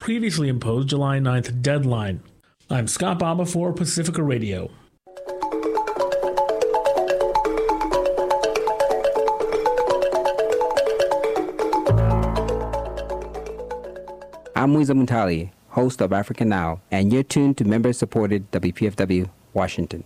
previously imposed July 9th deadline. I'm Scott Baba for Pacifica Radio. I'm Muiza Muntali, host of Africa Now, and you're tuned to member-supported WPFW Washington.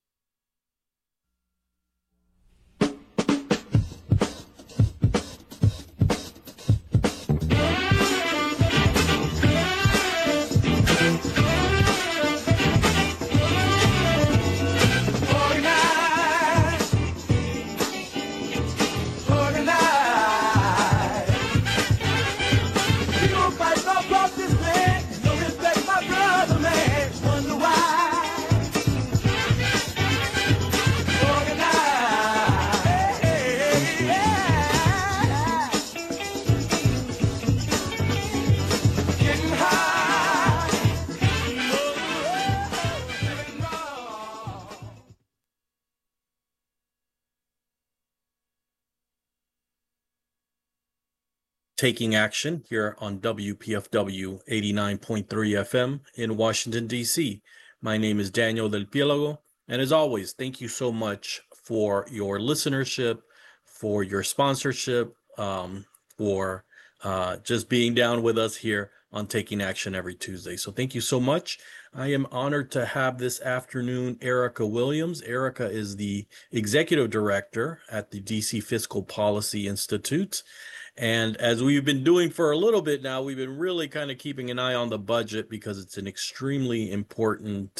Taking action here on WPFW 89.3 FM in Washington, D.C. My name is Daniel Del Piélago, and as always, thank you so much for your listenership, for your sponsorship, for just being down with us here on Taking Action every Tuesday. So thank you so much. I am honored to have this afternoon Erica Williams. Erica is the Executive Director at the DC Fiscal Policy Institute. And as we've been doing for a little bit now, we've been really kind of keeping an eye on the budget because it's an extremely important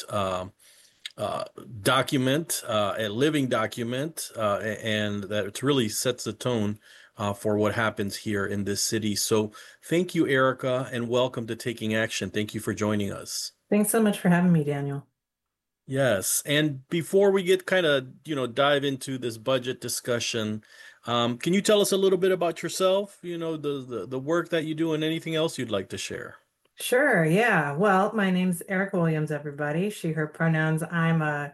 document, a living document, and that it really sets the tone for what happens here in this city. So thank you, Erica, and welcome to Taking Action. Thank you for joining us. Thanks so much for having me, Daniel. Yes. And before we get kind of, dive into this budget discussion, can you tell us a little bit about yourself, the work that you do and anything else you'd like to share? Sure. Yeah. Well, my name's Erica Williams, everybody. She, her pronouns. I'm a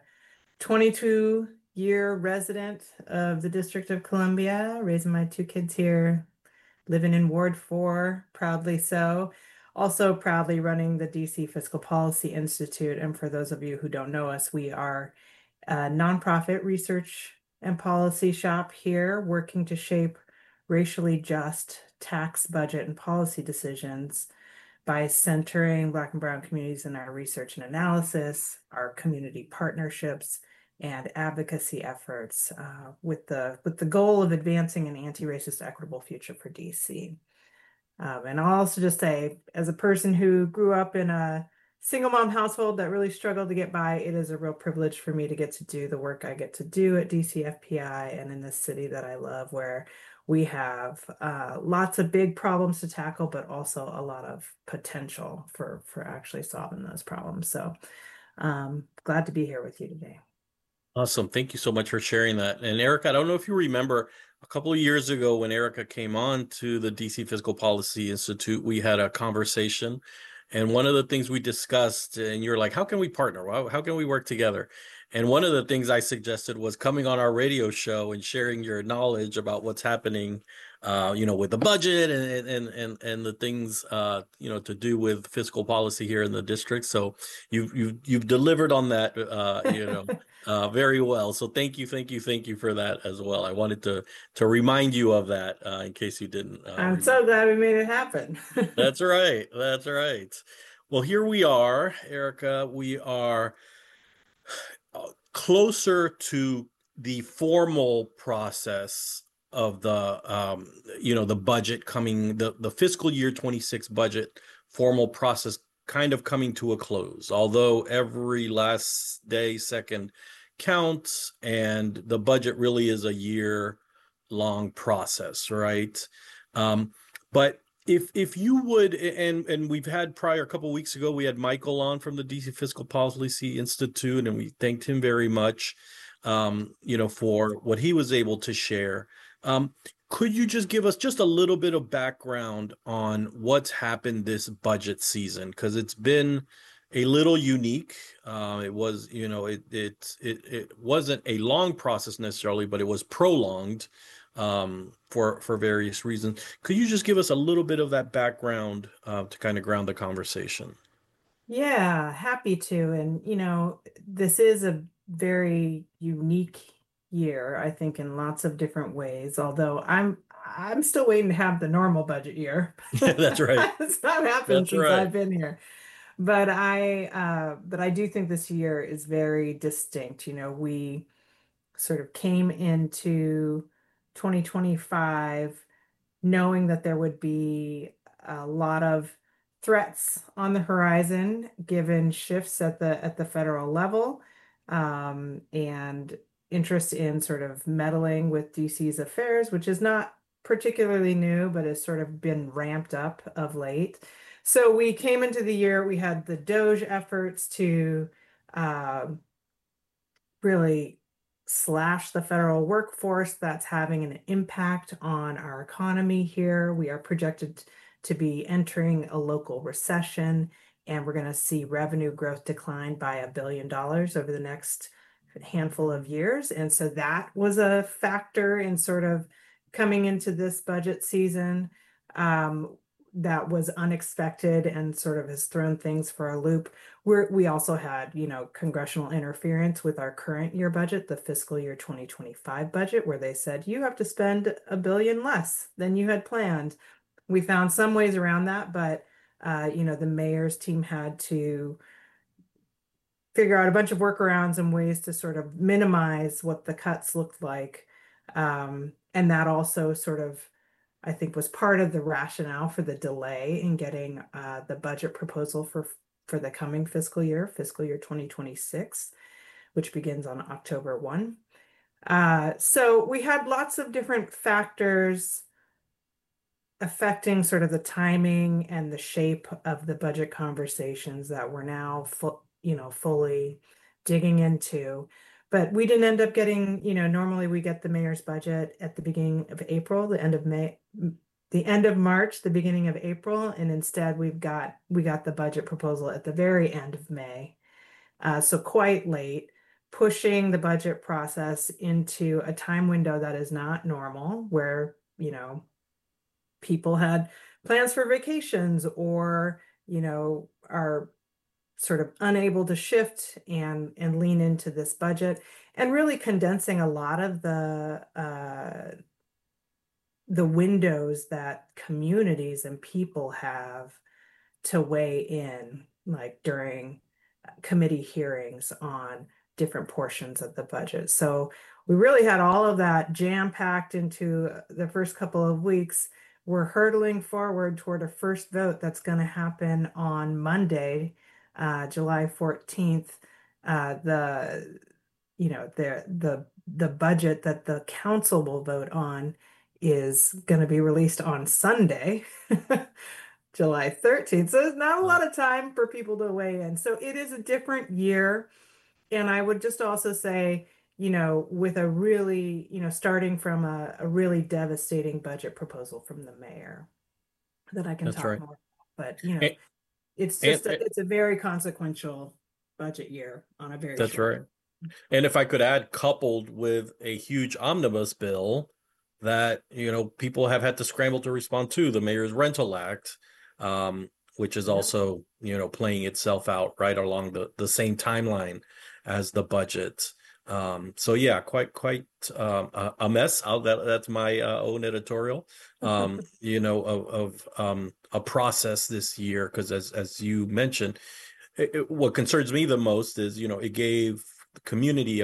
22-year resident of the District of Columbia, raising my two kids here, living in Ward 4, proudly so. Also proudly running the DC Fiscal Policy Institute. And for those of you who don't know us, we are a nonprofit research and policy shop here working to shape racially just tax, budget, and policy decisions by centering Black and Brown communities in our research and analysis, our community partnerships, and advocacy efforts with the goal of advancing an anti-racist, equitable future for DC. And I'll also just say, as a person who grew up in a single mom household that really struggled to get by, it is a real privilege for me to get to do the work I get to do at DCFPI and in this city that I love, where we have lots of big problems to tackle, but also a lot of potential for actually solving those problems. So glad to be here with you today. Awesome. Thank you so much for sharing that. And Erica, I don't know if you remember a couple of years ago when Erica came on to the DC Fiscal Policy Institute, we had a conversation. And one of the things we discussed, and you're like, how can we partner? How can we work together? And one of the things I suggested was coming on our radio show and sharing your knowledge about what's happening, with the budget and the things, to do with fiscal policy here in the district. So you've delivered on that, very well. So thank you for that as well. I wanted to remind you of that in case you didn't. I'm so glad we made it happen. That's right. Well, here we are, Erica. We are closer to the formal process of the the budget coming, the fiscal year 26 budget formal process kind of coming to a close, although every last day second counts, and the budget really is a year-long process, right? But if you would, and we've had a couple of weeks ago, we had Michael on from the DC Fiscal Policy Institute, and we thanked him very much, for what he was able to share. Could you just give us just a little bit of background on what's happened this budget season? Because it's been a little unique. It was, it wasn't a long process necessarily, but it was prolonged. for various reasons. Could you just give us a little bit of that background to kind of ground the conversation? Yeah, happy to. And, this is a very unique year, I think, in lots of different ways, although I'm still waiting to have the normal budget year. That's right. It's not happened That's since right. I've been here. But I do think this year is very distinct. We sort of came into 2025 knowing that there would be a lot of threats on the horizon given shifts at the federal level, and interest in sort of meddling with DC's affairs, which is not particularly new, but has sort of been ramped up of late. So we came into the year, we had the DOGE efforts to um, really slash the federal workforce. That's having an impact on our economy here. We are projected to be entering a local recession, and we're going to see revenue growth decline by $1 billion over the next handful of years. And so that was a factor in sort of coming into this budget season. That was unexpected and sort of has thrown things for a loop. We also had, congressional interference with our current year budget, the fiscal year 2025 budget, where they said you have to spend $1 billion less than you had planned. We found some ways around that, but the mayor's team had to figure out a bunch of workarounds and ways to sort of minimize what the cuts looked like. And that also sort of, I think, was part of the rationale for the delay in getting the budget proposal for the coming fiscal year 2026, which begins on October 1. So we had lots of different factors affecting sort of the timing and the shape of the budget conversations that we're now fully digging into. But we didn't end up getting, normally we get the mayor's budget at the beginning of April, the end of May, the end of March, the beginning of April, and instead we got the budget proposal at the very end of May. So quite late, pushing the budget process into a time window that is not normal, where, people had plans for vacations or, are sort of unable to shift and lean into this budget, and really condensing a lot of the windows that communities and people have to weigh in, like during committee hearings on different portions of the budget. So we really had all of that jam-packed into the first couple of weeks. We're hurtling forward toward a first vote that's going to happen on Monday, July 14th. The budget that the council will vote on is going to be released on Sunday, July 13th. So there's not a lot of time for people to weigh in. So it is a different year. And I would just also say, with a really, starting from a really devastating budget proposal from the mayor that I can That's talk right. more about. But, And, it's a very consequential budget year on a very that's short. right. And if I could add, coupled with a huge omnibus bill that, people have had to scramble to respond to, the Mayor's Rental Act, which is also, playing itself out right along the same timeline as the budget. So yeah, quite a mess. That's my own editorial, of a process this year, because as you mentioned, what concerns me the most is, it gave the community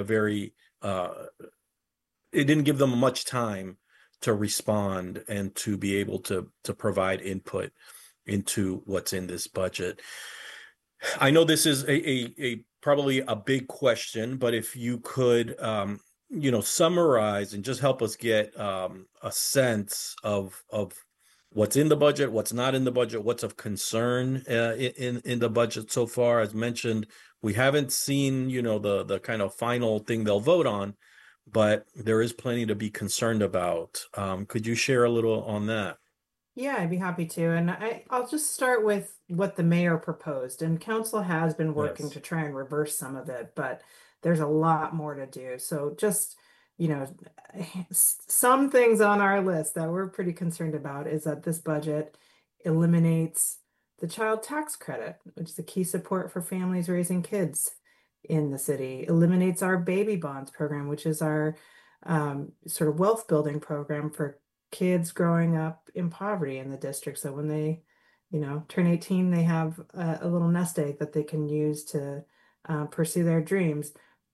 it didn't give them much time to respond and to be able to provide input into what's in this budget. I know this is a probably a big question, but if you could, summarize and just help us get a sense of what's in the budget, what's not in the budget, what's of concern in the budget so far. As mentioned, we haven't seen, the kind of final thing they'll vote on, but there is plenty to be concerned about. Could you share a little on that? Yeah, I'd be happy to. And I'll just start with what the mayor proposed. And council has been working Yes. to try and reverse some of it, but there's a lot more to do. So just, some things on our list that we're pretty concerned about is that this budget eliminates the child tax credit, which is a key support for families raising kids in the city, eliminates our baby bonds program, which is our sort of wealth building program for kids growing up in poverty in the district. So when they, turn 18, they have a little nest egg that they can use to pursue their dreams.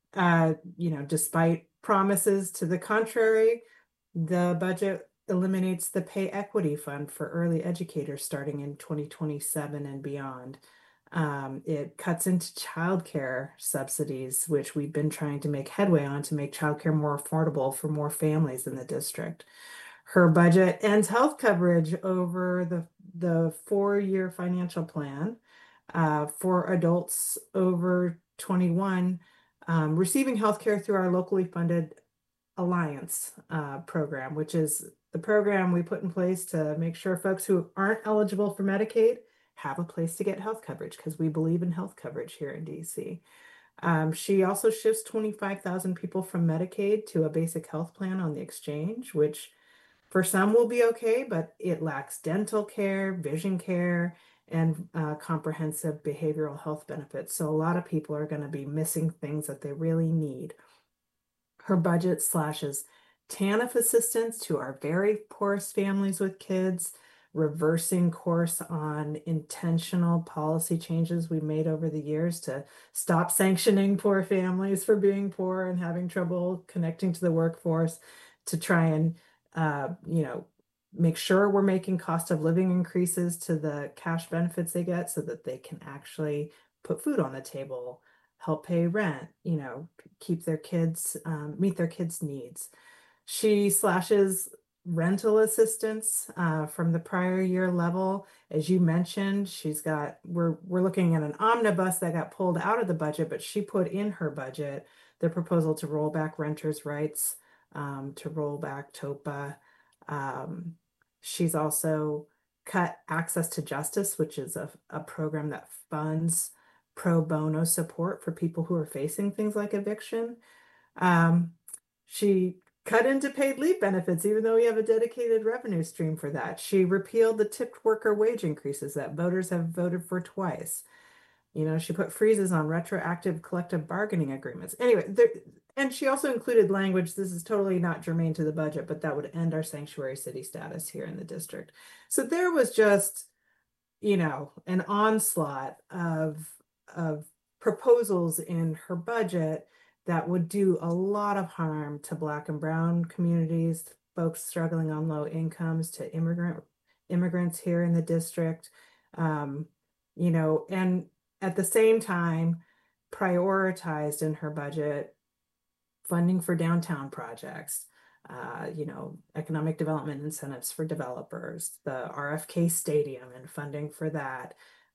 Despite promises to the contrary, the budget eliminates the pay equity fund for early educators starting in 2027 and beyond. It cuts into childcare subsidies, which we've been trying to make headway on to make childcare more affordable for more families in the district. Her budget ends health coverage over the 4-year financial plan for adults over 21 receiving healthcare through our locally funded Alliance program, which is the program we put in place to make sure folks who aren't eligible for Medicaid have a place to get health coverage, because we believe in health coverage here in DC. She also shifts 25,000 people from Medicaid to a basic health plan on the exchange, which for some will be okay, but it lacks dental care, vision care, and comprehensive behavioral health benefits. So a lot of people are going to be missing things that they really need. Her budget slashes TANF assistance to our very poorest families with kids, reversing course on intentional policy changes we made over the years to stop sanctioning poor families for being poor and having trouble connecting to the workforce, to try and make sure we're making cost of living increases to the cash benefits they get so that they can actually put food on the table, help pay rent, keep their kids, meet their kids' needs. She slashes rental assistance from the prior year level. As you mentioned, we're looking at an omnibus that got pulled out of the budget, but she put in her budget the proposal to roll back renters' rights, to roll back TOPA. She's also cut Access to Justice, which is a program that funds pro bono support for people who are facing things like eviction. She cut into paid leave benefits, even though we have a dedicated revenue stream for that. She repealed the tipped worker wage increases that voters have voted for twice. She put freezes on retroactive collective bargaining agreements. Anyway, and she also included language, this is totally not germane to the budget, but that would end our sanctuary city status here in the district. So there was just, an onslaught of proposals in her budget that would do a lot of harm to Black and Brown communities, folks struggling on low incomes, to immigrants here in the district, and at the same time prioritized in her budget funding for downtown projects, economic development incentives for developers, the RFK Stadium and funding for that,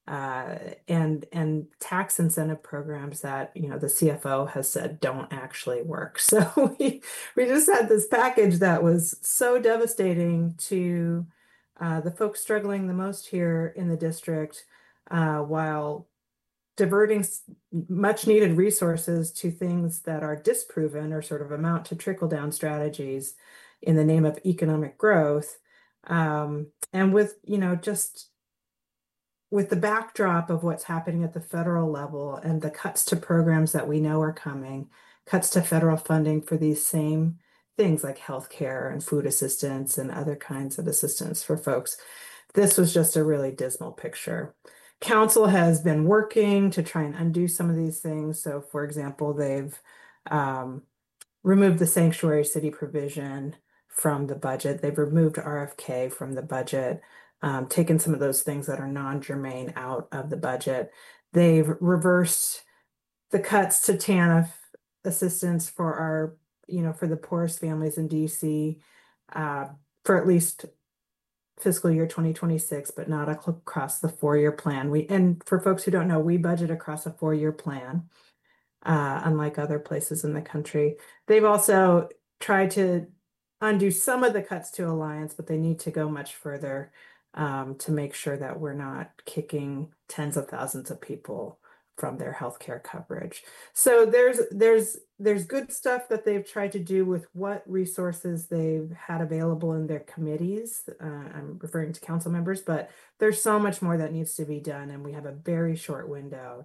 and tax incentive programs that the CFO has said don't actually work. So we just had this package that was so devastating to the folks struggling the most here in the district, while diverting much needed resources to things that are disproven or sort of amount to trickle down strategies in the name of economic growth. And with, just with the backdrop of what's happening at the federal level and the cuts to programs that we know are coming, cuts to federal funding for these same things like healthcare and food assistance and other kinds of assistance for folks, this was just a really dismal picture. Council has been working to try and undo some of these things. So, for example, they've removed the sanctuary city provision from the budget. They've removed RFK from the budget, taken some of those things that are non-germane out of the budget. They've reversed the cuts to TANF assistance for our, for the poorest families in DC, for at least fiscal year 2026, but not across the 4-year plan. And for folks who don't know, we budget across a 4-year plan, unlike other places in the country. They've also tried to undo some of the cuts to Alliance, but they need to go much further to make sure that we're not kicking tens of thousands of people from their healthcare coverage. So there's good stuff that they've tried to do with what resources they've had available in their committees. I'm referring to council members, but there's so much more that needs to be done, and we have a very short window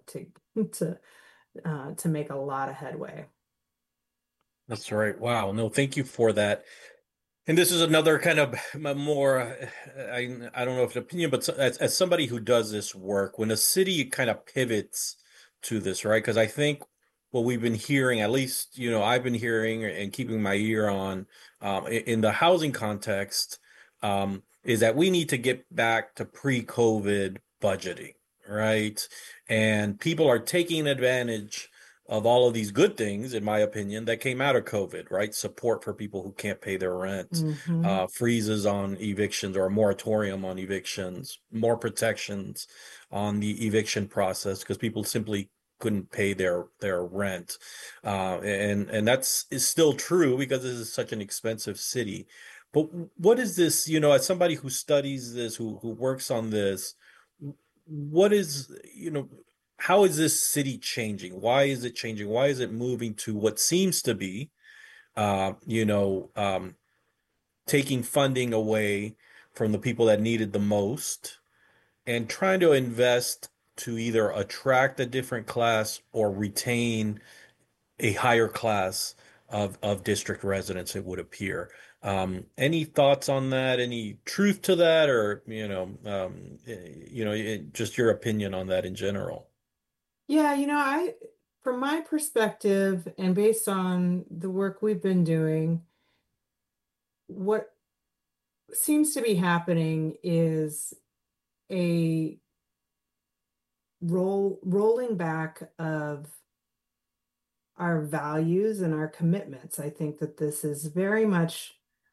to make a lot of headway. That's right. Wow. No, thank you for that. And this is another kind of more, I don't know if an opinion, but as somebody who does this work, when a city kind of pivots to this, right? Because I think what we've been hearing, at least, I've been hearing and keeping my ear on in the housing context, is that we need to get back to pre-COVID budgeting, right? And people are taking advantage of all of these good things, in my opinion, that came out of COVID, right? Support for people who can't pay their rent, freezes on evictions or a moratorium on evictions, more protections on the eviction process because people simply couldn't pay their rent. And is still true because this is such an expensive city. But what is this, as somebody who studies this, who works on this, what is, how is this city changing? Why is it changing? Why is it moving to what seems to be, taking funding away from the people that need it the most and trying to invest to either attract a different class or retain a higher class of district residents, it would appear. Any thoughts on that? Any truth to that, or just your opinion on that in general? Yeah, from my perspective and based on the work we've been doing, what seems to be happening is a rolling back of our values and our commitments. I think that this has very much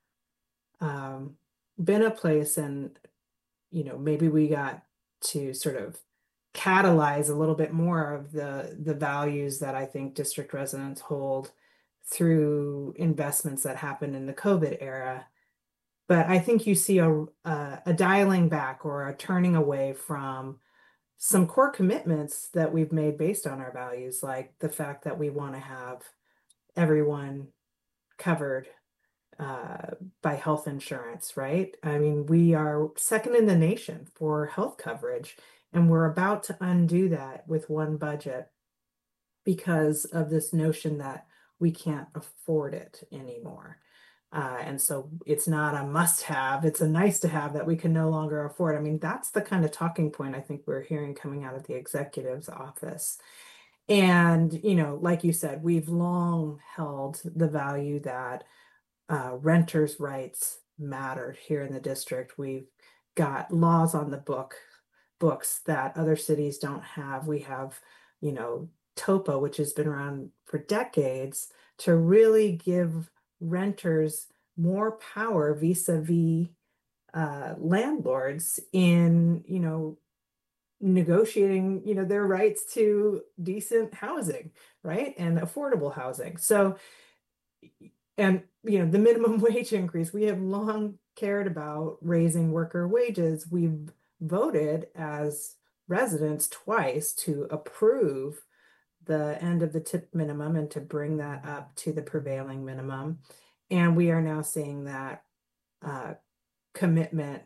been a place, and maybe we got to sort of catalyze a little bit more of the values that I think district residents hold through investments that happened in the COVID era. But I think you see a dialing back or a turning away from some core commitments that we've made based on our values, like the fact that we want to have everyone covered by health insurance, right? I mean, we are second in the nation for health coverage, and we're about to undo that with one budget because of this notion that we can't afford it anymore. And so it's not a must-have, it's a nice-to-have that we can no longer afford. I mean, that's the kind of talking point I think we're hearing coming out of the executive's office. And, like you said, we've long held the value that renters' rights mattered here in the district. We've got laws on the books that other cities don't have. We have, TOPA, which has been around for decades, to really give renters more power vis-a-vis landlords in, negotiating, their rights to decent housing, right? And affordable housing. So, and, the minimum wage increase, we have long cared about raising worker wages. We've voted as residents twice to approve the end of the tip minimum and to bring that up to the prevailing minimum. And we are now seeing that commitment,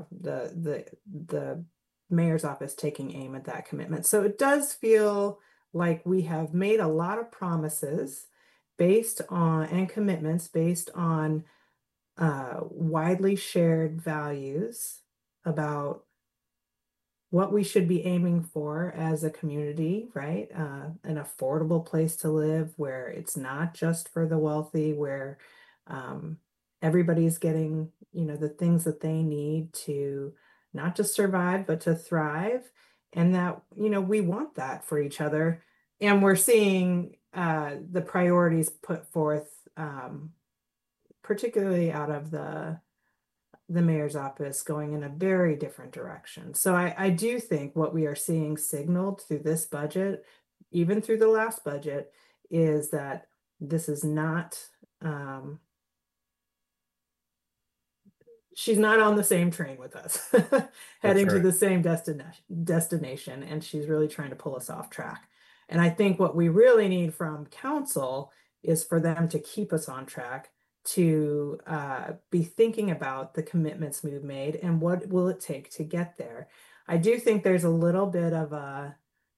the mayor's office taking aim at that commitment. So it does feel like we have made a lot of promises based on, and commitments based on widely shared values about what we should be aiming for as a community, right? An affordable place to live where it's not just for the wealthy, where everybody's getting, the things that they need to not just survive, but to thrive. And that, we want that for each other. And we're seeing the priorities put forth, particularly out of the mayor's office, going in a very different direction. So I do think what we are seeing signaled through this budget, even through the last budget, is that this is not she's not on the same train with us, That's heading to right. the same destination, and she's really trying to pull us off track. And I think what we really need from council is for them to keep us on track, to be thinking about the commitments we've made and what will it take to get there. I do think there's a little bit of a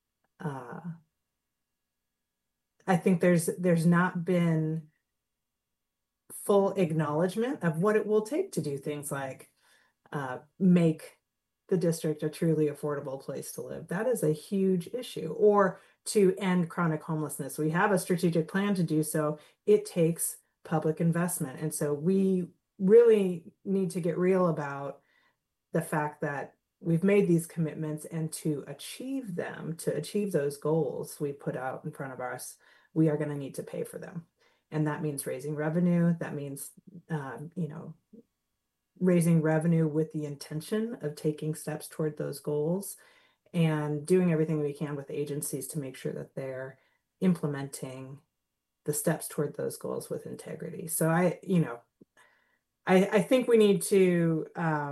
I think there's not been full acknowledgement of what it will take to do things like make the district a truly affordable place to live. That is a huge issue. Or to end chronic homelessness. We have a strategic plan to do so. It takes public investment. And so we really need to get real about the fact that we've made these commitments, and to achieve them, to achieve those goals we put out in front of us, we are going to need to pay for them. And that means raising revenue. That means, raising revenue with the intention of taking steps toward those goals, and doing everything we can with agencies to make sure that they're implementing the steps toward those goals with integrity. So I think we need to,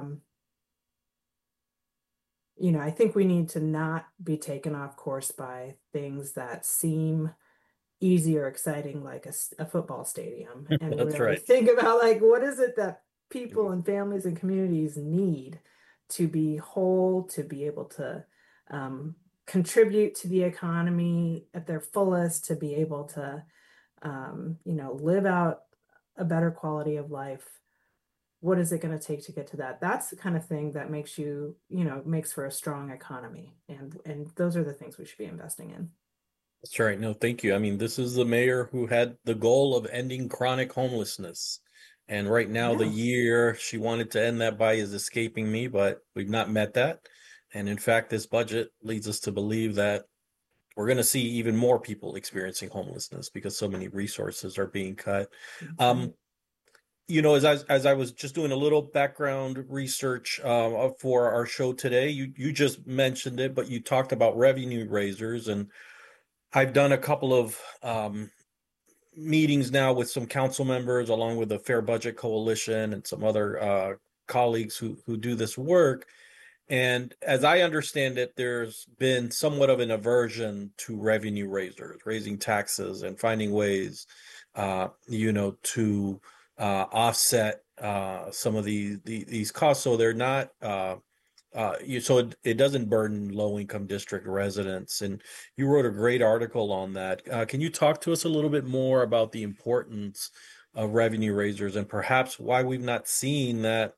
I think we need to not be taken off course by things that seem easy or exciting, like a football stadium, and That's really right. think about, like, what is it that people and families and communities need to be whole, to be able to contribute to the economy at their fullest, to be able to live out a better quality of life. What is it going to take to get to that? That's the kind of thing that makes makes for a strong economy. And those are the things we should be investing in. That's right. No, thank you. I mean, this is the mayor who had the goal of ending chronic homelessness. And right now, the Yeah. year she wanted to end that by is escaping me, but we've not met that. And in fact, this budget leads us to believe that we're going to see even more people experiencing homelessness because so many resources are being cut. Right. As I was just doing a little background research for our show today, you just mentioned it, but you talked about revenue raisers, and I've done a couple of meetings now with some council members, along with the Fair Budget Coalition and some other colleagues who do this work. And as I understand it, there's been somewhat of an aversion to revenue raisers, raising taxes and finding ways, to offset some of these costs, so they're not so it doesn't burden low-income district residents. And you wrote a great article on that. Can you talk to us a little bit more about the importance of revenue raisers, and perhaps why we've not seen that,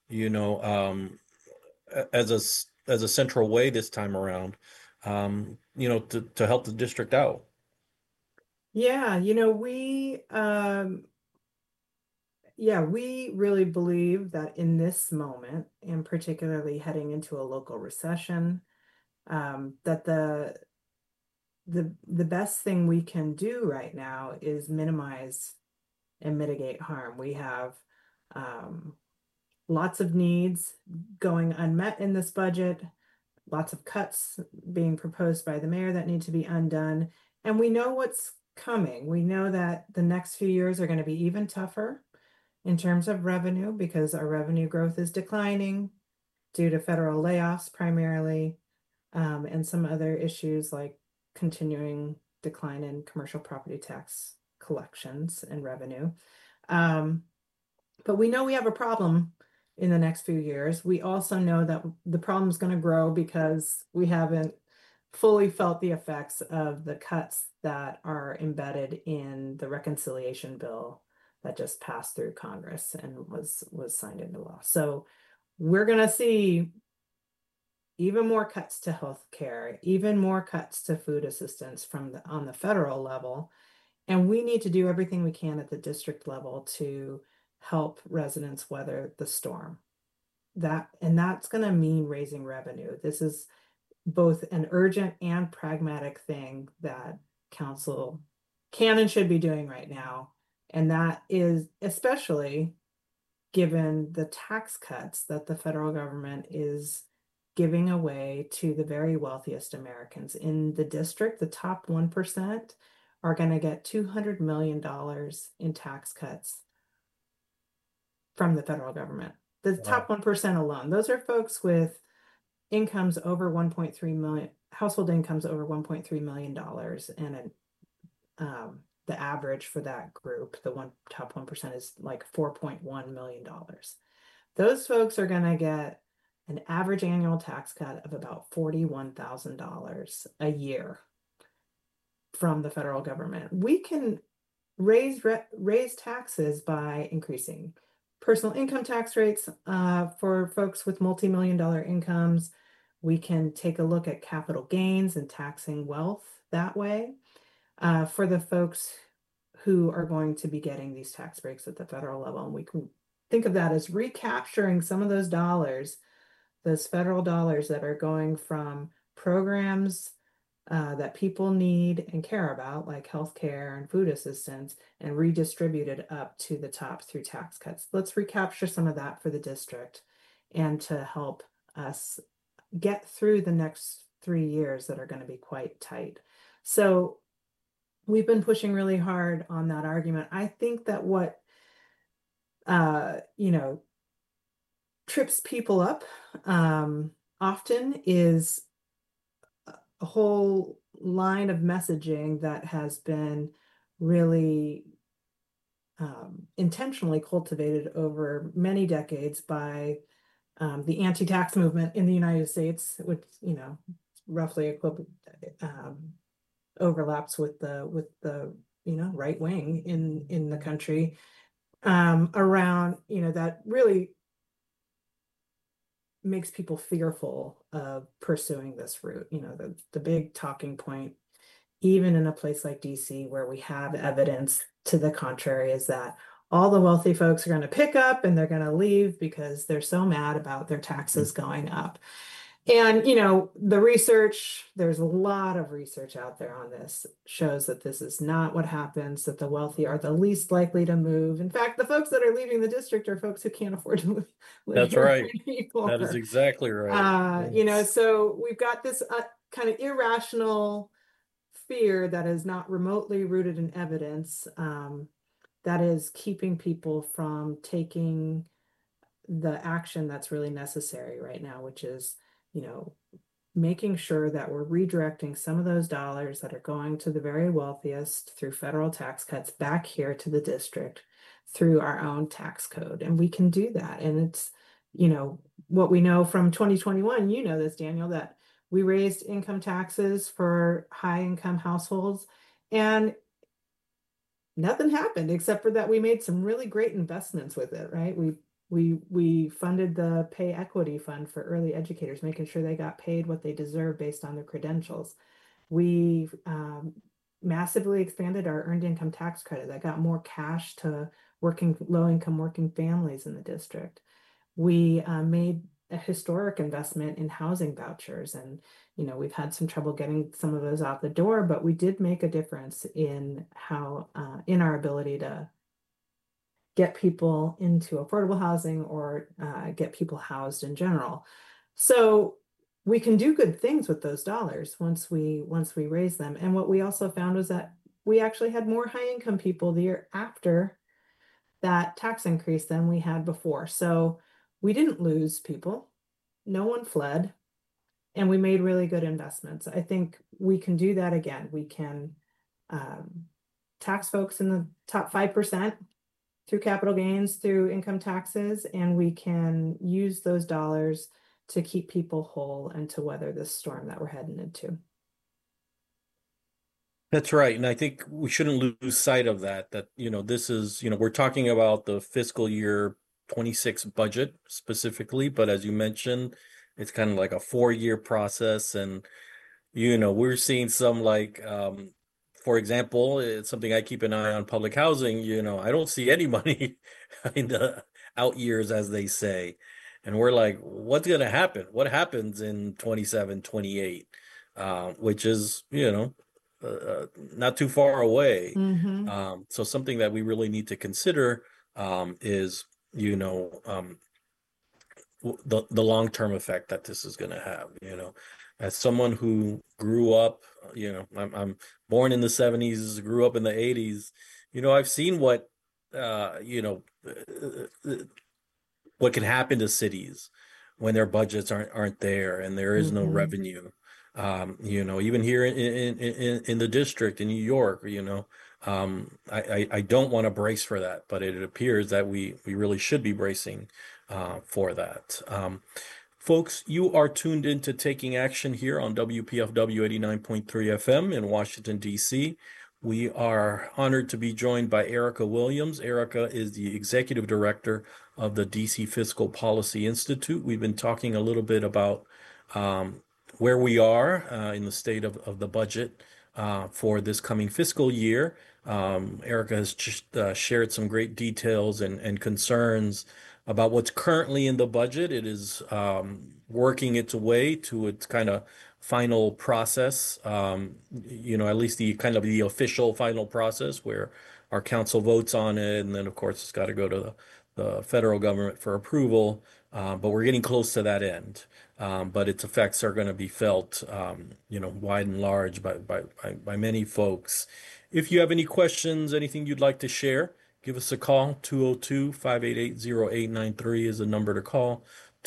as a central way this time around, to help the district out? Yeah, we really believe that in this moment, and particularly heading into a local recession, that the best thing we can do right now is minimize and mitigate harm. We have lots of needs going unmet in this budget, lots of cuts being proposed by the mayor that need to be undone. And we know what's coming. We know that the next few years are going to be even tougher in terms of revenue, because our revenue growth is declining due to federal layoffs primarily, and some other issues like continuing decline in commercial property tax collections and revenue. But we know we have a problem in the next few years. We also know that the problem is going to grow because we haven't fully felt the effects of the cuts that are embedded in the reconciliation bill that just passed through Congress and was signed into law. So we're going to see even more cuts to health care, even more cuts to food assistance on the federal level. And we need to do everything we can at the district level to help residents weather the storm. That's going to mean raising revenue. This is both an urgent and pragmatic thing that council can and should be doing right now. And that is especially given the tax cuts that the federal government is giving away to the very wealthiest Americans. In the district, the top 1% are going to get $200 million in tax cuts from the federal government. the Wow. top 1% alone. Those are folks with incomes over 1.3 million, household incomes over $1.3 million, and the average for that group, the top 1%, is like $4.1 million. Those folks are going to get an average annual tax cut of about $41,000 a year from the federal government. We can raise taxes by increasing personal income tax rates for folks with multi-million-dollar incomes. We can take a look at capital gains and taxing wealth that way. For the folks who are going to be getting these tax breaks at the federal level, and we can think of that as recapturing some of those dollars, those federal dollars that are going from programs that people need and care about, like healthcare and food assistance, and redistribute it up to the top through tax cuts. Let's recapture some of that for the district and to help us get through the next 3 years that are going to be quite tight. So we've been pushing really hard on that argument. I think that what trips people up often is a whole line of messaging that has been really intentionally cultivated over many decades by the anti-tax movement in the United States, which roughly equivalent overlaps with the right wing in the country, around that really makes people fearful of pursuing this route. The big talking point, even in a place like DC, where we have evidence to the contrary, is that all the wealthy folks are going to pick up and they're going to leave because they're so mad about their taxes going up. And, the research, there's a lot of research out there on this, shows that this is not what happens, that the wealthy are the least likely to move. In fact, the folks that are leaving the district are folks who can't afford to live That's here right. anymore. That is exactly right. So we've got this kind of irrational fear that is not remotely rooted in evidence, that is keeping people from taking the action that's really necessary right now, which is making sure that we're redirecting some of those dollars that are going to the very wealthiest through federal tax cuts back here to the district through our own tax code. And we can do that. And it's, what we know from 2021, this, Daniel, that we raised income taxes for high income households and nothing happened except for that we made some really great investments with it, right? We funded the Pay Equity Fund for early educators, making sure they got paid what they deserve based on their credentials. We massively expanded our earned income tax credit that got more cash to low-income working families in the district. We made a historic investment in housing vouchers, and we've had some trouble getting some of those out the door, but we did make a difference in how in our ability to get people into affordable housing or get people housed in general. So we can do good things with those dollars once we raise them. And what we also found was that we actually had more high income people the year after that tax increase than we had before. So we didn't lose people. No one fled. And we made really good investments. I think we can do that again. We can tax folks in the top 5% through capital gains, through income taxes, and we can use those dollars to keep people whole and to weather this storm that we're heading into. That's right. And I think we shouldn't lose sight of that, this is, we're talking about the fiscal year 26 budget specifically, but as you mentioned, it's kind of like a 4-year process. And, we're seeing some for example, it's something I keep an eye on, public housing. I don't see any money in the out years, as they say. And we're like, what's going to happen? What happens in 27, 28, which is, not too far away. Mm-hmm. So something that we really need to consider is, the long-term effect that this is going to have. As someone who grew up, I'm born in the 70s, grew up in the 80s, I've seen what what can happen to cities when their budgets aren't there and there is no revenue. Even here in the district in New York, I don't want to brace for that, but it appears that we really should be bracing for that. Folks, you are tuned into Taking Action here on WPFW 89.3 FM in Washington, D.C. We are honored to be joined by Erica Williams. Erica is the Executive Director of the DC Fiscal Policy Institute. We've been talking a little bit about where we are in the state of the budget for this coming fiscal year. Erica has just shared some great details and concerns about what's currently in the budget. It is working its way to its kind of final process, at least the kind of the official final process where our council votes on it. And then, of course, it's got to go to the federal government for approval. But we're getting close to that end. But its effects are going to be felt, wide and large by many folks. If you have any questions, anything you'd like to share, give us a call. 202-588-0893 is the number to call.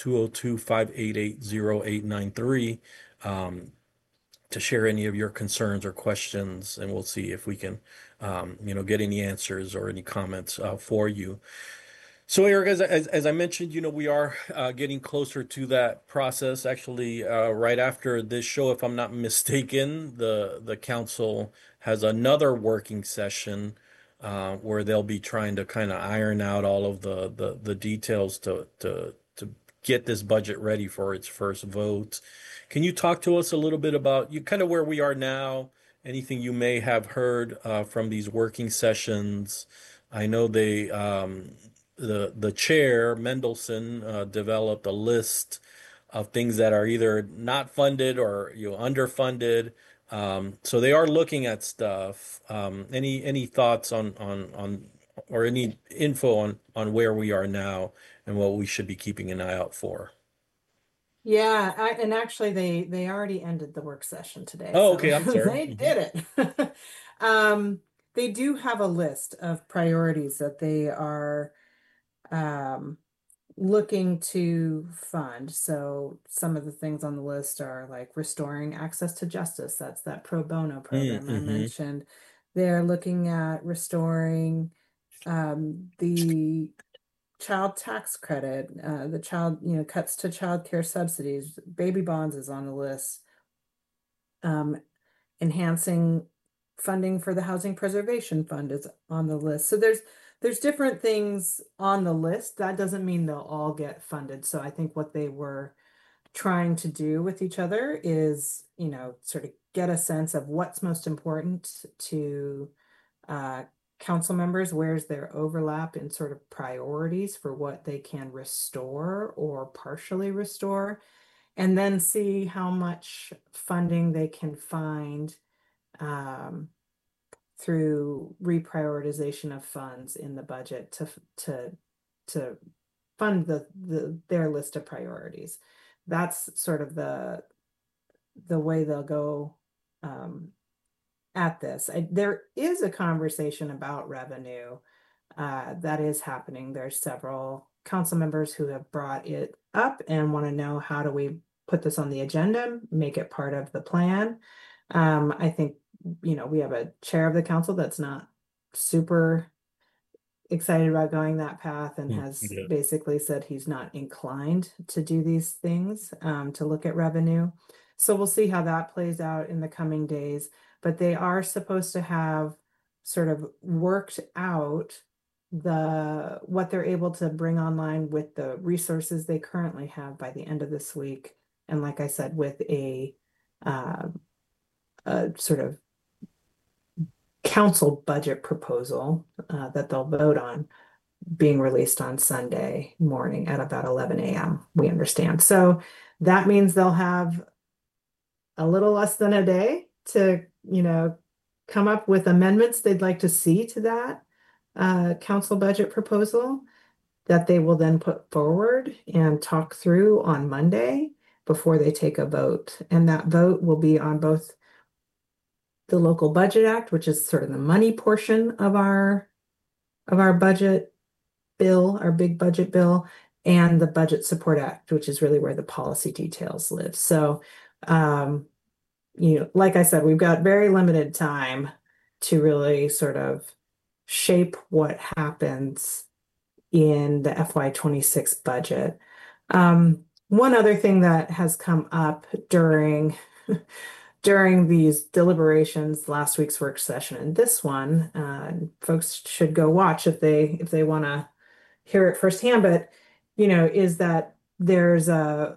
202-588-0893 to share any of your concerns or questions, and we'll see if we can, get any answers or any comments for you. So, Eric, as I mentioned, we are getting closer to that process. Actually, right after this show, if I'm not mistaken, the council has another working session where they'll be trying to kind of iron out all of the details to get this budget ready for its first vote. Can you talk to us a little bit about kind of where we are now? Anything you may have heard from these working sessions? I know the chair, Mendelson, developed a list of things that are either not funded or underfunded. So they are looking at stuff. Any thoughts on or any info on where we are now and what we should be keeping an eye out for? Yeah, and actually they already ended the work session today. Oh, so okay, I'm sorry. They did it. They do have a list of priorities that they are looking to fund. So some of the things on the list are like restoring access to justice. That's that pro bono program I mentioned. They're looking at restoring the child tax credit, the child, cuts to child care subsidies. Baby bonds is on the list. Enhancing funding for the Housing Preservation Fund is on the list. So there's different things on the list. That doesn't mean they'll all get funded. So I think what they were trying to do with each other is, sort of get a sense of what's most important to council members, where's their overlap in sort of priorities for what they can restore or partially restore, and then see how much funding they can find through reprioritization of funds in the budget to fund their list of priorities. That's sort of the way they'll go at this. There is a conversation about revenue that is happening. There's several council members who have brought it up and want to know, how do we put this on the agenda, make it part of the plan? I think, we have a chair of the council that's not super excited about going that path and has basically said he's not inclined to do these things, to look at revenue. So we'll see how that plays out in the coming days. But they are supposed to have sort of worked out what they're able to bring online with the resources they currently have by the end of this week. And like I said, with a sort of council budget proposal that they'll vote on being released on Sunday morning at about 11 a.m. we understand. So that means they'll have a little less than a day to, come up with amendments they'd like to see to that council budget proposal that they will then put forward and talk through on Monday before they take a vote. And that vote will be on both the Local Budget Act, which is sort of the money portion of our budget bill, our big budget bill, and the Budget Support Act, which is really where the policy details live. So, like I said, we've got very limited time to really sort of shape what happens in the FY26 budget. One other thing that has come up during these deliberations, last week's work session and this one, folks should go watch if they want to hear it firsthand, but is that there's a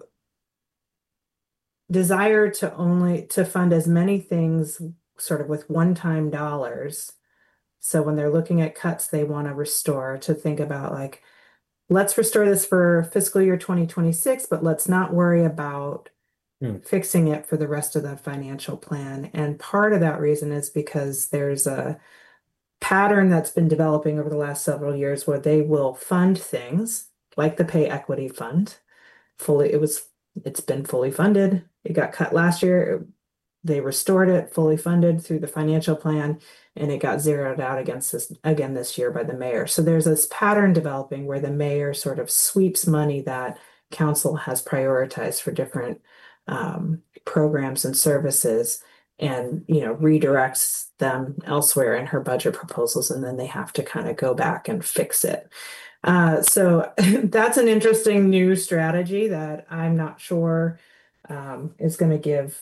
desire to fund as many things sort of with one-time dollars. So when they're looking at cuts they want to restore, to think about like, let's restore this for fiscal year 2026, but let's not worry about fixing it for the rest of the financial plan. And part of that reason is because there's a pattern that's been developing over the last several years where they will fund things like the Pay Equity Fund it's been fully funded. It got cut last year. They restored it, fully funded through the financial plan, and it got zeroed out again this year by the mayor. So there's this pattern developing where the mayor sort of sweeps money that council has prioritized for different programs and services and redirects them elsewhere in her budget proposals, and then they have to kind of go back and fix it. So that's an interesting new strategy that I'm not sure is going to give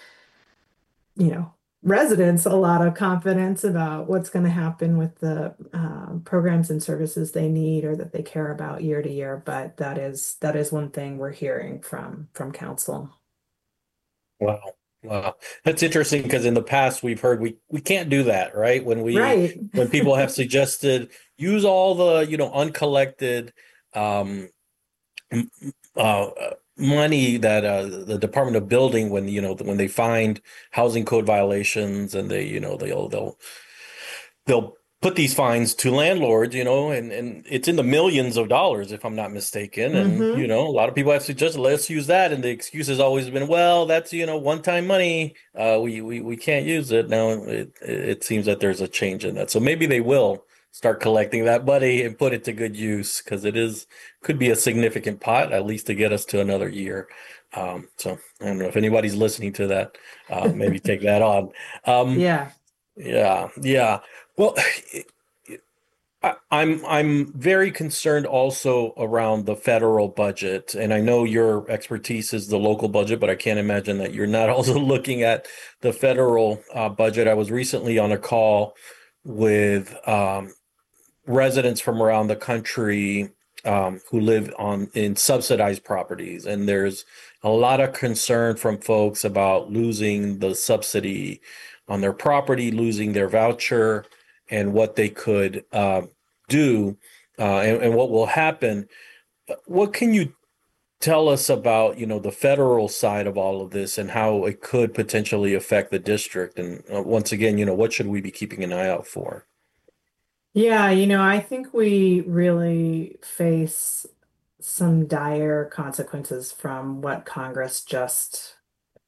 residents a lot of confidence about what's going to happen with the programs and services they need or that they care about year to year. But that is one thing we're hearing from council. Wow. That's interesting because in the past we've heard we can't do that, right? When when people have suggested use all the, uncollected money that the Department of Building, when they find housing code violations and they'll put these fines to landlords, and it's in the millions of dollars, if I'm not mistaken. And, a lot of people have suggested, let's use that. And the excuse has always been, well, that's, one-time money. We can't use it. Now it seems that there's a change in that. So maybe they will start collecting that money and put it to good use, because could be a significant pot, at least to get us to another year. So I don't know if anybody's listening to that, maybe take that on. Yeah. Well, I'm very concerned also around the federal budget, and I know your expertise is the local budget, but I can't imagine that you're not also looking at the federal budget. I was recently on a call with residents from around the country who live in subsidized properties, and there's a lot of concern from folks about losing the subsidy on their property, losing their voucher, and what they could do and what will happen. What can you tell us about, the federal side of all of this and how it could potentially affect the district? And once again, what should we be keeping an eye out for? Yeah, I think we really face some dire consequences from what Congress just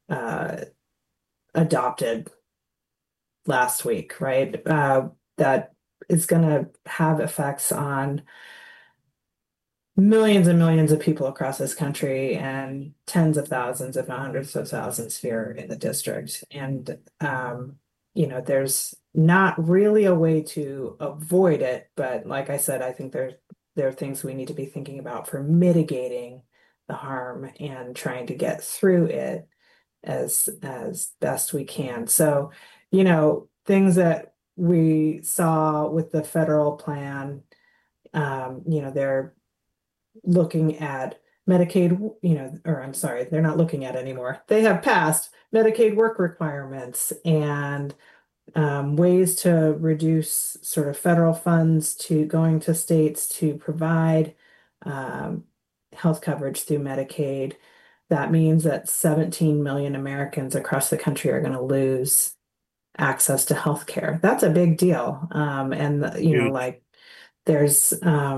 adopted last week, right? That is going to have effects on millions and millions of people across this country and tens of thousands, if not hundreds of thousands here in the district. And, there's not really a way to avoid it. But like I said, I think there are things we need to be thinking about for mitigating the harm and trying to get through it as best we can. So, things that we saw with the federal plan, they're looking at Medicaid, they're not looking at anymore. They have passed Medicaid work requirements and ways to reduce sort of federal funds to going to states to provide health coverage through Medicaid. That means that 17 million Americans across the country are going to lose access to health care. That's a big deal. There's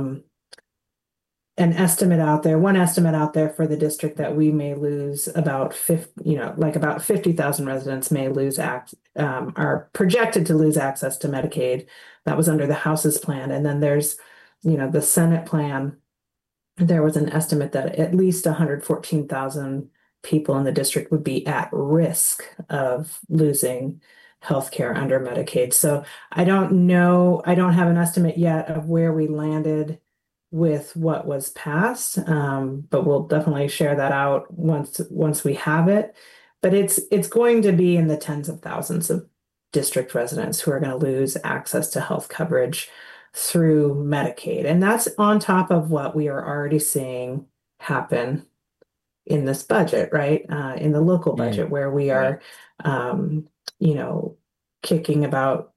one estimate out there for the district that we may lose about 50,000 residents may are projected to lose access to Medicaid. That was under the House's plan. And then there's, the Senate plan there was an estimate that at least 114,000 people in the district would be at risk of losing healthcare under Medicaid. So I don't know, I don't have an estimate yet of where we landed with what was passed, but we'll definitely share that out once we have it. But it's going to be in the tens of thousands of district residents who are going to lose access to health coverage through Medicaid. And that's on top of what we are already seeing happen in this budget, right? In the local budget, where we are, you know, kicking about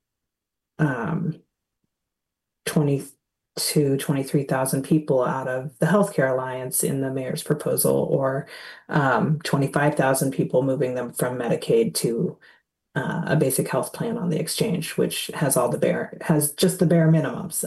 23,000 people out of the Healthcare Alliance in the mayor's proposal, or 25,000 people moving them from Medicaid to a basic health plan on the exchange, which has just the bare minimums.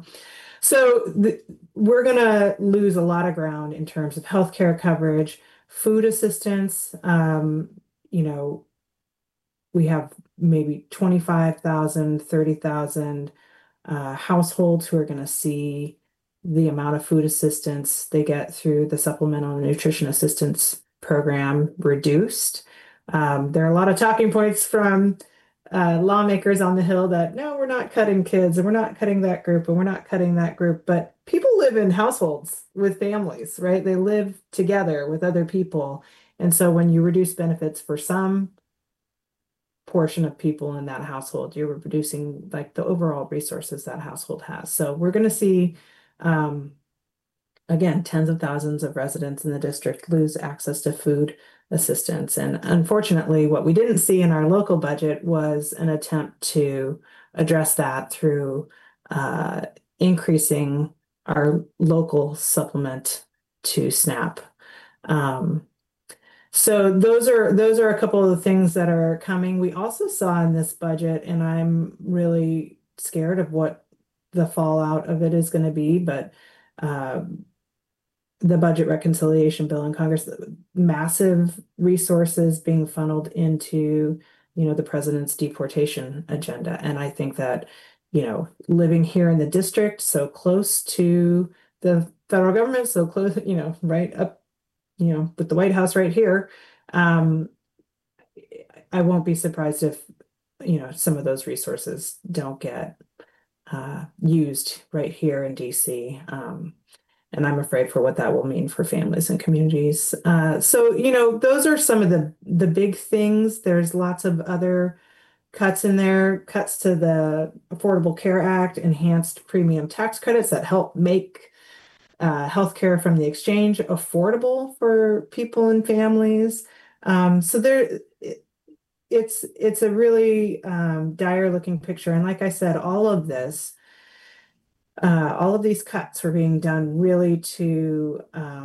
We're going to lose a lot of ground in terms of healthcare coverage, food assistance. You know, we have maybe 25,000, 30,000 households who are going to see the amount of food assistance they get through the Supplemental Nutrition Assistance Program reduced. There are a lot of talking points from lawmakers on the Hill that, no, we're not cutting kids, and we're not cutting that group, and we're not cutting that group. But people live in households with families, right? They live together with other people. And so when you reduce benefits for some portion of people in that household, you're reducing like the overall resources that household has. So we're going to see, again, tens of thousands of residents in the district lose access to food assistance. And unfortunately, what we didn't see in our local budget was an attempt to address that through increasing our local supplement to SNAP. So those are a couple of the things that are coming. We also saw in this budget, and I'm really scared of what the fallout of it is going to be, but the budget reconciliation bill in Congress, massive resources being funneled into, you know, the president's deportation agenda. And I think that, you know, living here in the district, so close to the federal government, so close, you know, right up, you know, with the White House right here, I won't be surprised if, you know, some of those resources don't get used right here in DC. And I'm afraid for what that will mean for families and communities. So, you know, those are some of the big things. There's lots of other cuts in there, cuts to the Affordable Care Act, enhanced premium tax credits that help make healthcare from the exchange affordable for people and families. So it's a really dire looking picture. And like I said, all of these cuts were being done really to,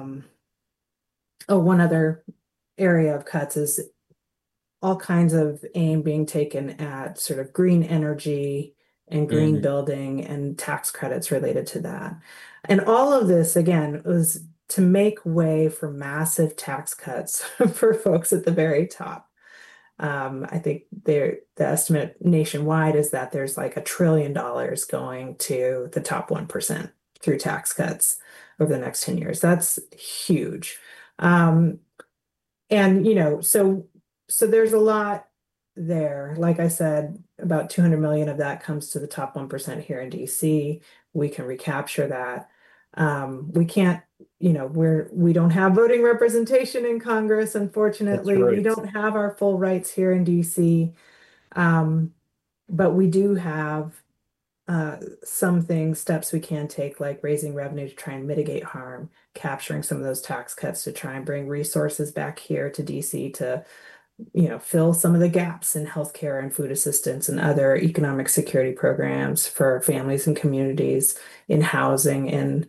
one other area of cuts is all kinds of aim being taken at sort of green energy and green building and tax credits related to that. And all of this, again, was to make way for massive tax cuts for folks at the very top. I think the estimate nationwide is that there's like $1 trillion going to the top 1% through tax cuts over the next 10 years. That's huge. And, you know, so there's a lot there. Like I said, about 200 million of that comes to the top 1% here in DC. We can recapture that. We can't, you know, we don't have voting representation in Congress, unfortunately. That's right. We don't have our full rights here in DC. But we do have steps we can take, like raising revenue to try and mitigate harm, capturing some of those tax cuts to try and bring resources back here to DC to, you know, fill some of the gaps in healthcare and food assistance and other economic security programs for families and communities, in housing and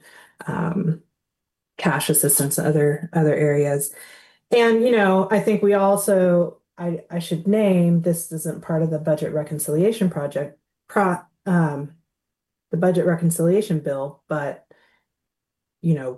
cash assistance and other areas. And, you know, I think we also, I should name, this isn't part of the budget reconciliation the budget reconciliation bill, but, you know,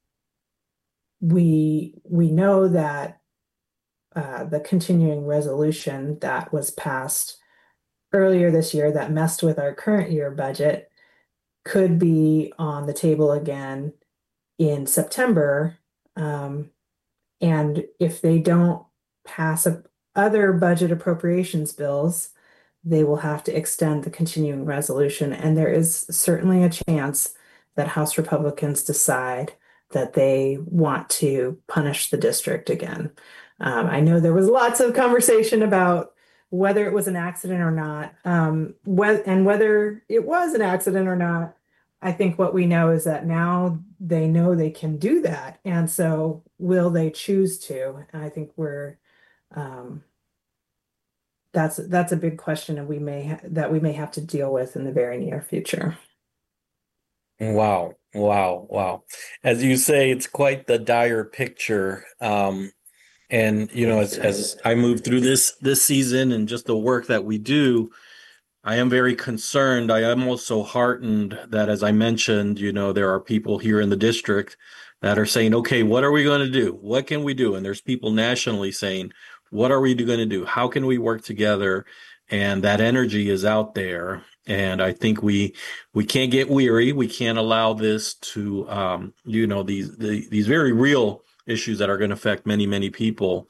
we know that the continuing resolution that was passed earlier this year that messed with our current year budget could be on the table again in September. And if they don't pass other budget appropriations bills, they will have to extend the continuing resolution. And there is certainly a chance that House Republicans decide that they want to punish the district again. I know there was lots of conversation about whether it was an accident or not, and whether it was an accident or not. I think what we know is that now they know they can do that. And so will they choose to? And I think um, that's a big question, and that we may have to deal with in the very near future. Wow, wow, wow. As you say, it's quite the dire picture. And as I move through this season and just the work that we do, I am very concerned. I am also heartened that, as I mentioned, there are people here in the district that are saying, okay, what are we going to do? What can we do? And there's people nationally saying, what are we going to do? How can we work together? And that energy is out there. And I think we can't get weary. We can't allow this to, these very real issues that are going to affect many, many people,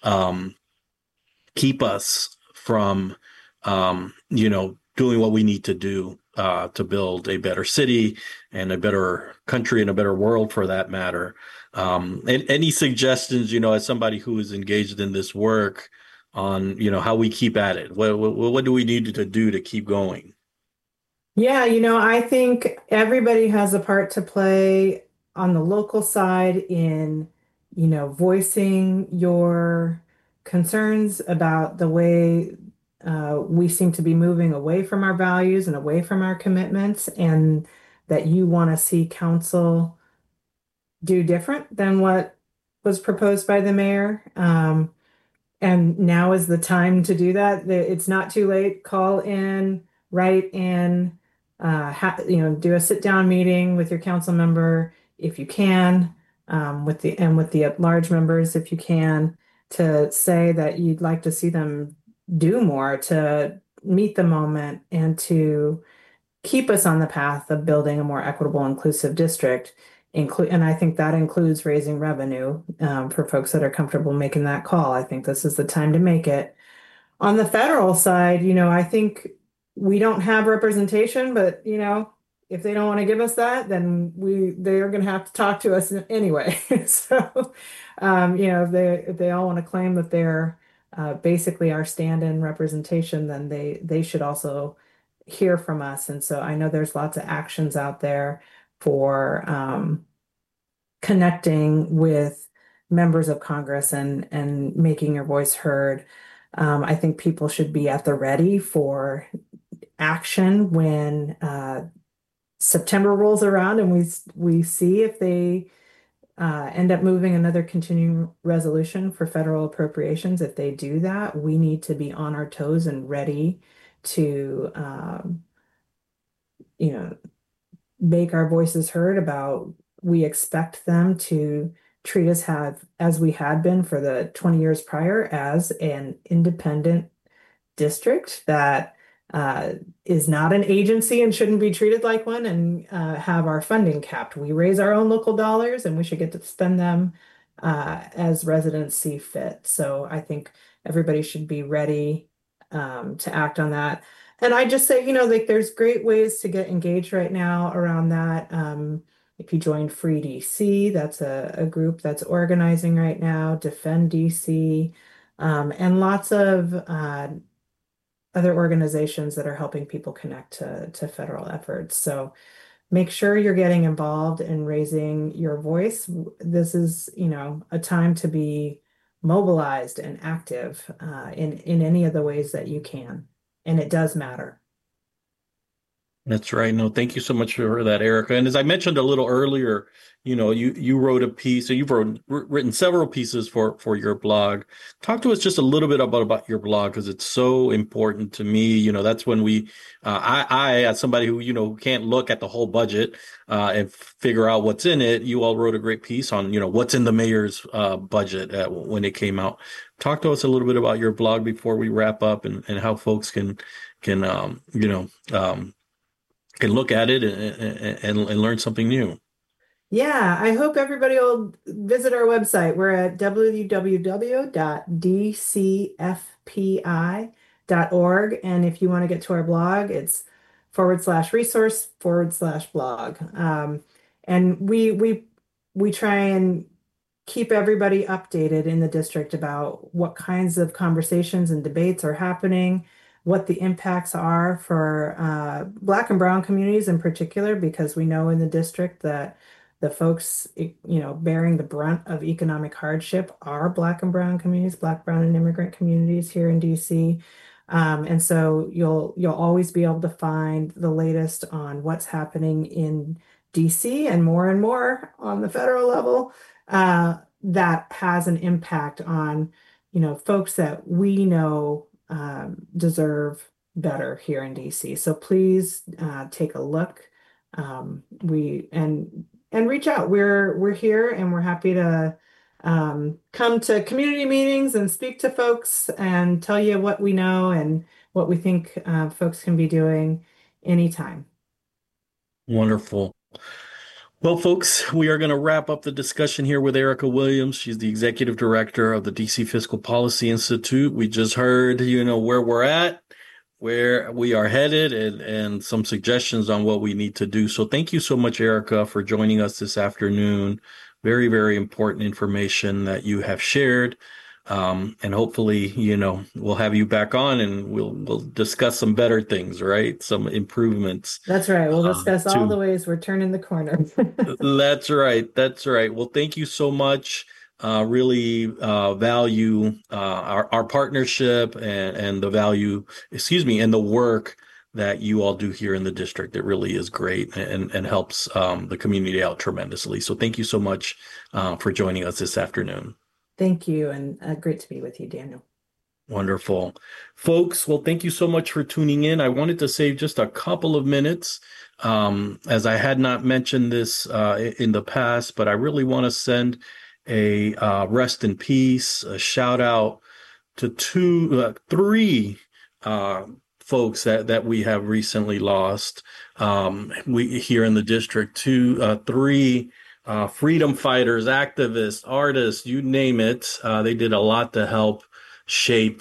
keep us from doing what we need to do to build a better city and a better country and a better world, for that matter. And any suggestions, as somebody who is engaged in this work, on how we keep at it? What do we need to do to keep going? Yeah, I think everybody has a part to play on the local side in, voicing your concerns about the way we seem to be moving away from our values and away from our commitments, and that you want to see council do different than what was proposed by the mayor. And now is the time to do that. It's not too late. Call in, write in, do a sit down meeting with your council member if you can, with the at-large members if you can, to say that you'd like to see them do more to meet the moment and to keep us on the path of building a more equitable, inclusive district. And I think that includes raising revenue, for folks that are comfortable making that call. I think this is the time to make it. On the federal side, I think we don't have representation, but if they don't want to give us that, then they are going to have to talk to us anyway. So, if they all want to claim that they're basically our stand-in representation, then they should also hear from us. And so I know there's lots of actions out there for connecting with members of Congress and making your voice heard. I think people should be at the ready for action when September rolls around and we see if they end up moving another continuing resolution for federal appropriations. If they do that, we need to be on our toes and ready to make our voices heard about. We expect them to treat us as we had been for the 20 years prior, as an independent district that is not an agency and shouldn't be treated like one, and have our funding capped. We raise our own local dollars and we should get to spend them as residents see fit. So I think everybody should be ready to act on that. And I just say, there's great ways to get engaged right now around that. If you join Free DC, that's a group that's organizing right now, Defend DC, and lots of other organizations that are helping people connect to federal efforts. So make sure you're getting involved in raising your voice. This is, a time to be mobilized and active in any of the ways that you can. And it does matter. That's right. No, thank you so much for that, Erica. And as I mentioned a little earlier, you wrote a piece, so you've written several pieces for your blog. Talk to us just a little bit about your blog, because it's so important to me. That's when I as somebody who can't look at the whole budget and figure out what's in it. You all wrote a great piece on what's in the mayor's budget when it came out. Talk to us a little bit about your blog before we wrap up, and how folks can look at it and learn something new. Yeah, I hope everybody will visit our website. We're at www.dcfpi.org. And if you want to get to our blog, it's /resource/blog. And we try and keep everybody updated in the district about what kinds of conversations and debates are happening, what the impacts are for Black and Brown communities in particular, because we know in the district that the folks, bearing the brunt of economic hardship are Black and Brown communities, Black, Brown, and immigrant communities here in DC. And so you'll always be able to find the latest on what's happening in DC and more on the federal level that has an impact on, folks that we know deserve better here in DC. So please take a look. And reach out. We're here and we're happy to come to community meetings and speak to folks and tell you what we know and what we think folks can be doing anytime. Wonderful. Well, folks, we are going to wrap up the discussion here with Erica Williams. She's the executive director of the DC Fiscal Policy Institute. We just heard, where we're at, where we are headed, and some suggestions on what we need to do. So thank you so much, Erica, for joining us this afternoon. Very, very important information that you have shared. And hopefully, we'll have you back on and we'll discuss some better things, right? Some improvements. That's right. We'll discuss all the ways we're turning the corner. That's right. That's right. Well, thank you so much. Really value our partnership and the value, and the work that you all do here in the district. It really is great and helps the community out tremendously. So thank you so much for joining us this afternoon. Thank you, and great to be with you, Daniel. Wonderful. Folks, well, thank you so much for tuning in. I wanted to save just a couple of minutes, as I had not mentioned this in the past, but I really want to send a rest in peace, a shout out to three folks that we have recently lost. We here in the district, three freedom fighters, activists, artists, you name it. They did a lot to help shape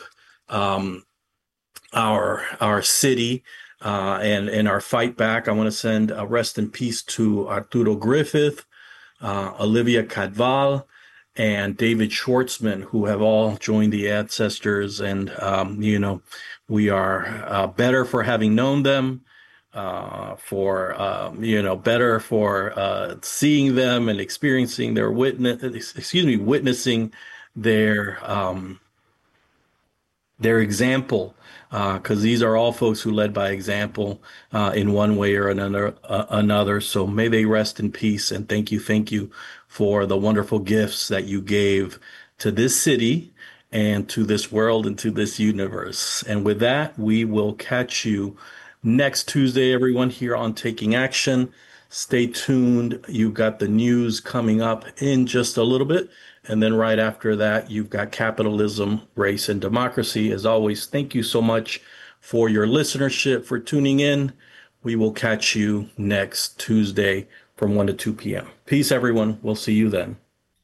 our city and our fight back. I want to send a rest in peace to Arturo Griffith, Olivia Cadval, and David Schwartzman, who have all joined the ancestors. And, we are better for having known them. Better for seeing them and experiencing witnessing their example, because these are all folks who led by example in one way or another. So may they rest in peace, and thank you for the wonderful gifts that you gave to this city and to this world and to this universe. And with that, we will catch you next Tuesday, everyone, here on Taking Action. Stay tuned. You've got the news coming up in just a little bit. And then right after that, you've got capitalism, race, and democracy. As always, thank you so much for your listenership, for tuning in. We will catch you next Tuesday from 1 to 2 p.m. Peace, everyone. We'll see you then.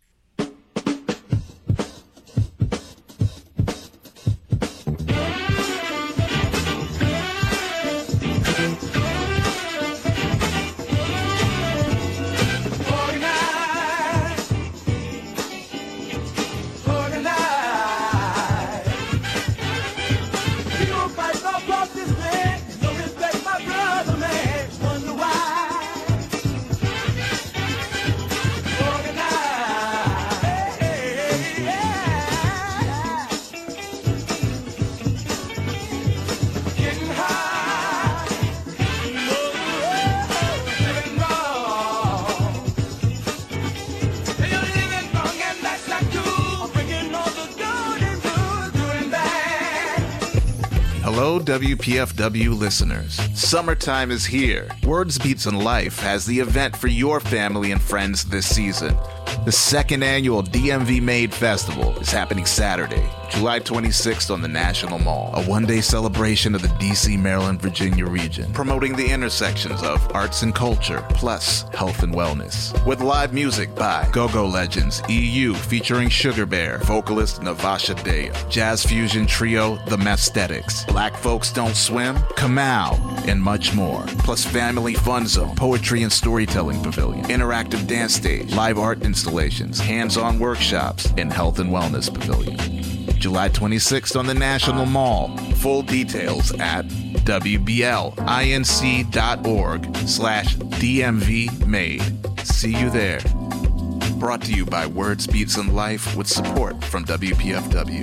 WPFW listeners, summertime is here. Words Beats and Life has the event for your family and friends this season. The second annual DMV Made Festival is happening Saturday, July 26th on the National Mall, a one-day celebration of the D.C., Maryland, Virginia region, promoting the intersections of arts and culture, plus health and wellness. With live music by Go-Go Legends, EU featuring Sugar Bear, vocalist Navasha Dea, jazz fusion trio The Masthetics, Black Folks Don't Swim, Kamau, and much more. Plus family fun zone, poetry and storytelling pavilion, interactive dance stage, live art installations, hands-on workshops, and health and wellness pavilion. July 26th on the National Mall. Full details at wblinc.org/DMVmade. See you there. Brought to you by Words, Beats, and Life with support from WPFW.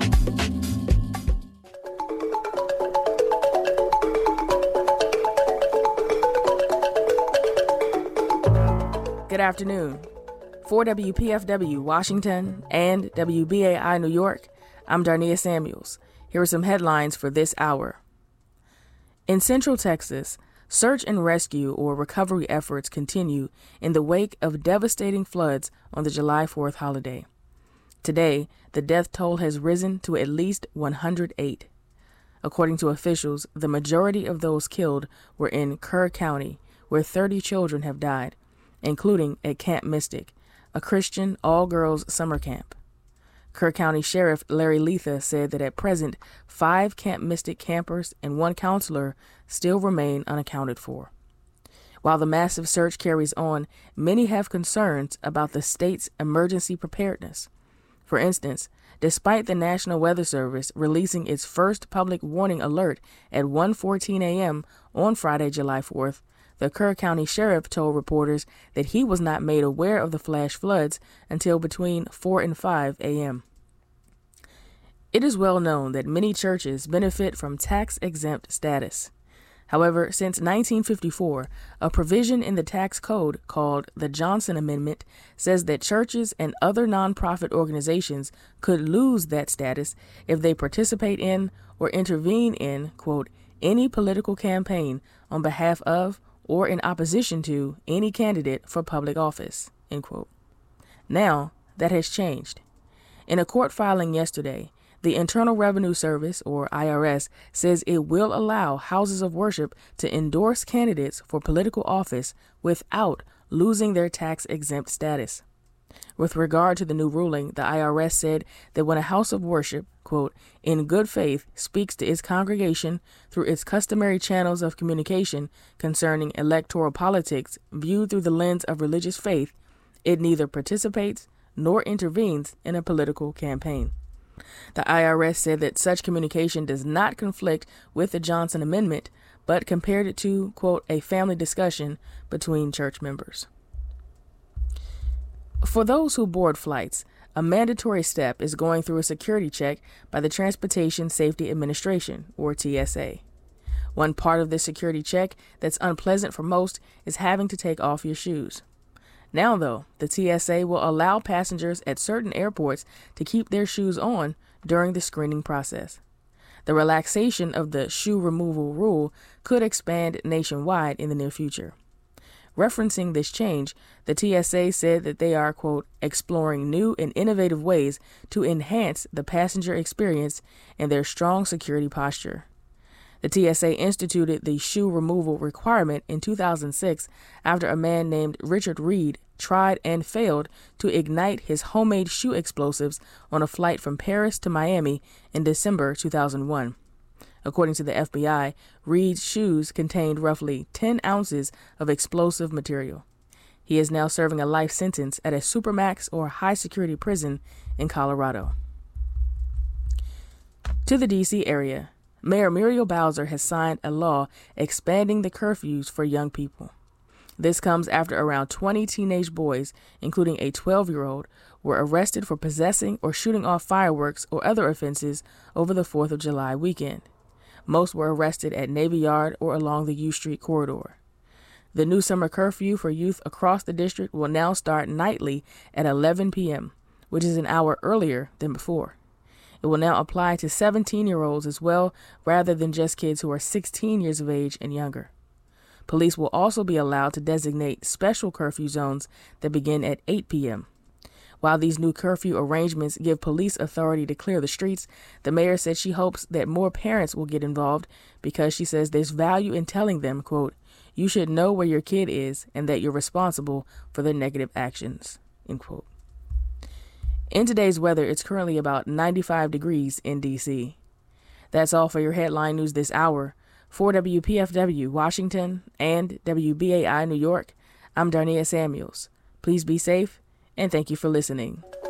Good afternoon. For WPFW Washington and WBAI New York, I'm Darnia Samuels. Here are some headlines for this hour. In Central Texas, search and rescue or recovery efforts continue in the wake of devastating floods on the July 4th holiday. Today, the death toll has risen to at least 108. According to officials, the majority of those killed were in Kerr County, where 30 children have died, including at Camp Mystic, a Christian all-girls summer camp. Kerr County Sheriff Larry Letha said that at present, 5 Camp Mystic campers and 1 counselor still remain unaccounted for. While the massive search carries on, many have concerns about the state's emergency preparedness. For instance, despite the National Weather Service releasing its first public warning alert at 1:14 a.m. on Friday, July 4th, the Kerr County Sheriff told reporters that he was not made aware of the flash floods until between 4 and 5 a.m. It is well known that many churches benefit from tax-exempt status. However, since 1954, a provision in the tax code called the Johnson Amendment says that churches and other nonprofit organizations could lose that status if they participate in or intervene in, quote, any political campaign on behalf of or in opposition to any candidate for public office, end quote. Now, that has changed. In a court filing yesterday, the Internal Revenue Service, or IRS, says it will allow houses of worship to endorse candidates for political office without losing their tax-exempt status. With regard to the new ruling, the IRS said that when a house of worship, quote, in good faith speaks to its congregation through its customary channels of communication concerning electoral politics viewed through the lens of religious faith, it neither participates nor intervenes in a political campaign. The IRS said that such communication does not conflict with the Johnson Amendment, but compared it to, quote, a family discussion between church members. For those who board flights, a mandatory step is going through a security check by the Transportation Safety Administration, or TSA. One part of this security check that's unpleasant for most is having to take off your shoes. Now, though, the TSA will allow passengers at certain airports to keep their shoes on during the screening process. The relaxation of the shoe removal rule could expand nationwide in the near future. Referencing this change, the TSA said that they are, quote, exploring new and innovative ways to enhance the passenger experience and their strong security posture. The TSA instituted the shoe removal requirement in 2006 after a man named Richard Reed tried and failed to ignite his homemade shoe explosives on a flight from Paris to Miami in December 2001. According to the FBI, Reed's shoes contained roughly 10 ounces of explosive material. He is now serving a life sentence at a supermax or high-security prison in Colorado. To the D.C. area, Mayor Muriel Bowser has signed a law expanding the curfews for young people. This comes after around 20 teenage boys, including a 12-year-old, were arrested for possessing or shooting off fireworks or other offenses over the 4th of July weekend. Most were arrested at Navy Yard or along the U Street corridor. The new summer curfew for youth across the district will now start nightly at 11 p.m., which is an hour earlier than before. It will now apply to 17-year-olds as well, rather than just kids who are 16 years of age and younger. Police will also be allowed to designate special curfew zones that begin at 8 p.m. While these new curfew arrangements give police authority to clear the streets, the mayor said she hopes that more parents will get involved because she says there's value in telling them, quote, you should know where your kid is and that you're responsible for their negative actions, end quote. In today's weather, it's currently about 95 degrees in D.C. That's all for your headline news this hour. For WPFW Washington and WBAI New York, I'm Darnia Samuels. Please be safe, and thank you for listening.